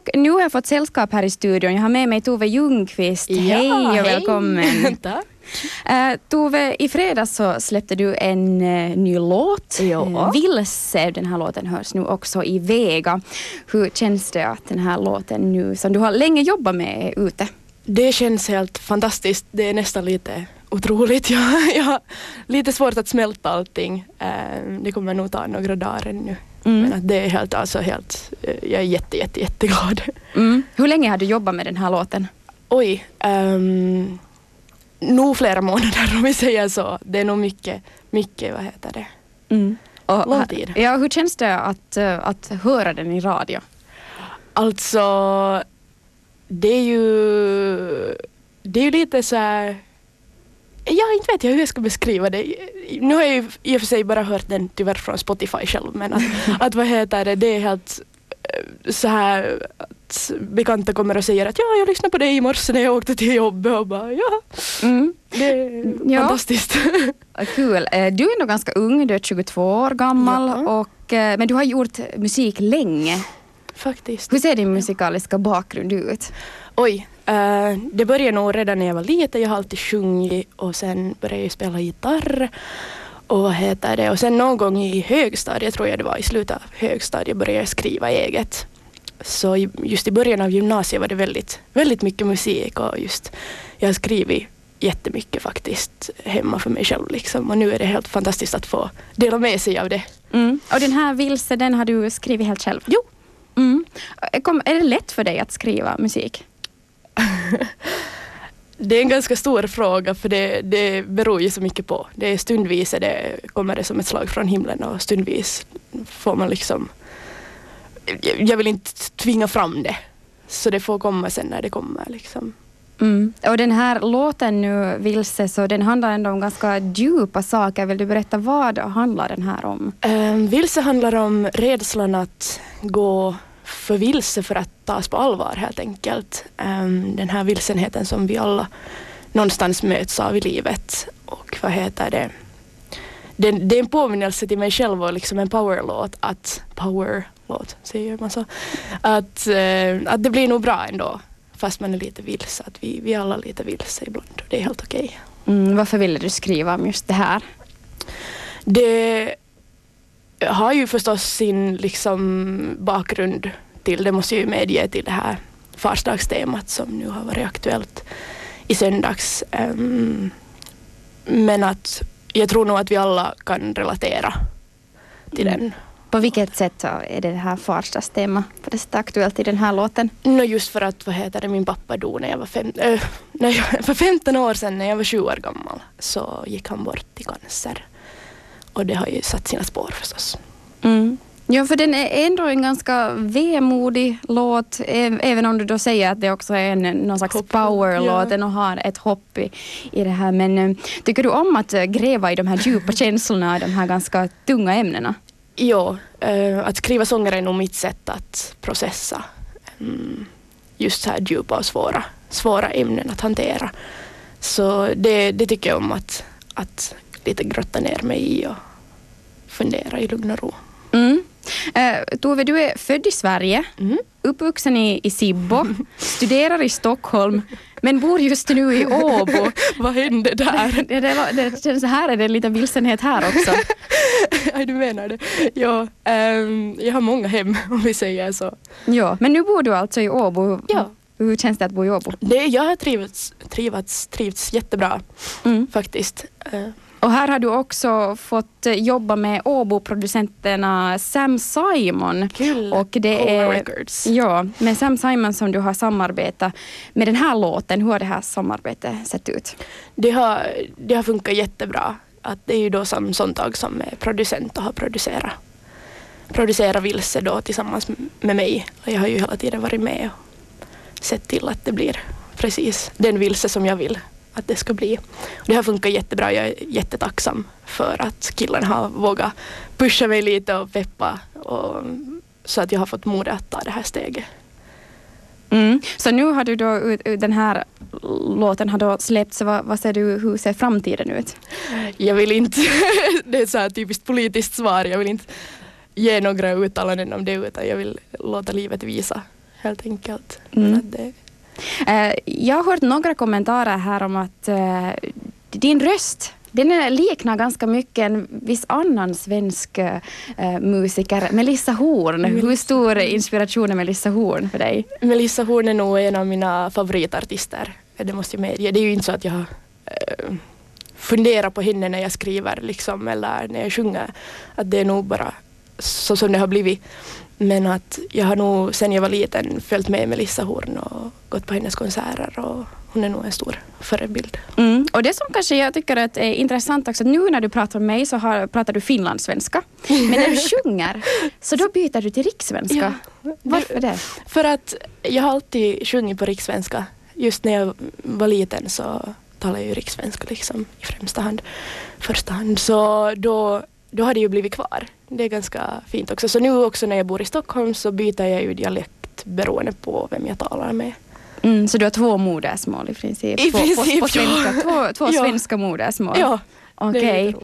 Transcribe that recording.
Och nu har jag fått sällskap här i studion. Jag har med mig Tove Ljungqvist. Ja, hej och välkommen. Tack. Tove, i fredags så släppte du en ny låt. Ja. Vilse, den här låten hörs nu också i Vega. Hur känns det att den här låten nu, som du har länge jobbat med, är ute? Det känns helt fantastiskt. Det är nästan lite otroligt. Jag har lite svårt att smälta allting. Det kommer nog ta några dagar ännu. Men att det är helt, jag är jätteglad. Hur länge har du jobbat med den här låten? Oj, nog flera månader om vi säger så. Det är nog mycket vad heter det? Lång tid. Ja, hur känns det att höra den i radio? Alltså, det är ju lite så här. Inte vet jag hur jag ska beskriva det. Nu har jag ju i och för sig bara hört den tyvärr från Spotify själv, men att vad heter det, det är helt så här att bekanta kommer och säger att jag lyssnade på dig i morse när jag åkte till jobbet och bara det är fantastiskt. Kul. Du är nog ganska ung, du är 22 år gammal men du har gjort musik länge. Faktiskt. Hur ser din musikaliska bakgrund ut? Oj, det började nog redan när jag var liten. Jag har alltid sjungit och sen började jag spela gitarr. Och vad heter det? Och sen någon gång i högstadiet, tror jag det var i slutet av högstadiet, började jag skriva eget. Så just i början av gymnasiet var det väldigt mycket musik och just jag har skrivit jättemycket faktiskt hemma för mig själv liksom. Och nu är det helt fantastiskt att få dela med sig av det. Och den här Vilse, den har du skrivit helt själv? Jo. Är det lätt för dig att skriva musik? Det är en ganska stor fråga, för det beror ju så mycket på. Det är stundvis kommer det som ett slag från himlen och stundvis får man liksom. Jag vill inte tvinga fram det, så det får komma sen när det kommer liksom. Och den här låten nu, Vilse, så den handlar ändå om ganska djupa saker. Vill du berätta, vad handlar den här om? Vilse handlar om rädslan att gå för vilse för att tas på allvar helt enkelt. Den här vilsenheten som vi alla någonstans möts av i livet. Och vad heter det? Det är en påminnelse till mig själv och liksom en powerlåt, säger man så. Att det blir nog bra ändå, fast man är lite vilse. Att vi alla är lite vilse ibland och det är helt okej. Varför ville du skriva om just det här? Det har ju förstås sin liksom bakgrund till, det måste jag ju medge, till det här farsdagstemat som nu har varit aktuellt i söndags. Men att jag tror nog att vi alla kan relatera till den. På vilket sätt är det här farsdagstema på det sättet aktuellt i den här låten? Just för att min pappa dog när jag var 15 år sedan, när jag var 7 år gammal, så gick han bort i cancer. Och det har ju satt sina spår förstås. Ja, för den är ändå en ganska vemodig låt, även om du då säger att det också är någon slags powerlåt och har ett hopp i det här. Men tycker du om att gräva i de här djupa känslorna och de här ganska tunga ämnena? Ja, att skriva sånger är nog mitt sätt att processa just så här djupa och svåra ämnen att hantera. Så det tycker jag om att lite grotta ner mig i och fundera i lugn och ro. Tove, du är född i Sverige, uppvuxen i Sibbo, studerar i Stockholm, men bor just nu i Åbo. Vad hände där? Det känns så här, är det en liten vilsenhet här också? Ja, du menar det. Ja, jag har många hem, om vi säger så. Ja, men nu bor du alltså i Åbo. Ja. Hur känns det att bo i Åbo? Jag har trivts jättebra faktiskt. Och här har du också fått jobba med Åbo-producenterna Sam Simon. Kul. Och det är Records. Ja, med Sam Simon som du har samarbetat med den här låten. Hur har det här samarbetet sett ut? Det har funkat jättebra. Att det är ju då Sam Sontag som är producent och har producerat Vilse då tillsammans med mig. Och jag har ju hela tiden varit med och sett till att det blir precis den Vilse som jag vill att det ska bli. Det har funkat jättebra. Jag är jättetacksam för att killarna har vågat pusha mig lite och peppa så att jag har fått mod att ta det här steget. Så nu har du då, den här låten har då släppts. Vad ser du, hur ser framtiden ut? Jag vill inte, det är så här typiskt politiskt svar, jag vill inte ge några uttalanden om det, utan jag vill låta livet visa helt enkelt. Jag har hört några kommentarer här om att din röst, den liknar ganska mycket en viss annan svensk musiker, Melissa Horn. Hur stor inspiration är Melissa Horn för dig? Melissa Horn är nog en av mina favoritartister. Det måste jag medge. Det är ju inte så att jag funderar på henne när jag skriver liksom, eller när jag sjunger. Att det är nog bara så som det har blivit. Men att jag har nog sen jag var liten följt med Melissa Horn och gått på hennes konserter, och hon är nog en stor förebild. Och det som kanske jag tycker att är intressant också, nu när du pratar med mig så pratar du finlandssvenska. Men när du sjunger så då byter du till rikssvenska. Ja. Varför det? För att jag har alltid sjungit på rikssvenska. Just när jag var liten så talade jag ju rikssvenska liksom, i första hand. Så då har det ju blivit kvar. Det är ganska fint också. Så nu också när jag bor i Stockholm så byter jag ju dialekt beroende på vem jag talar med. Så du har 2 modersmål i princip? På svenska, två svenska modersmål? Ja. Okej.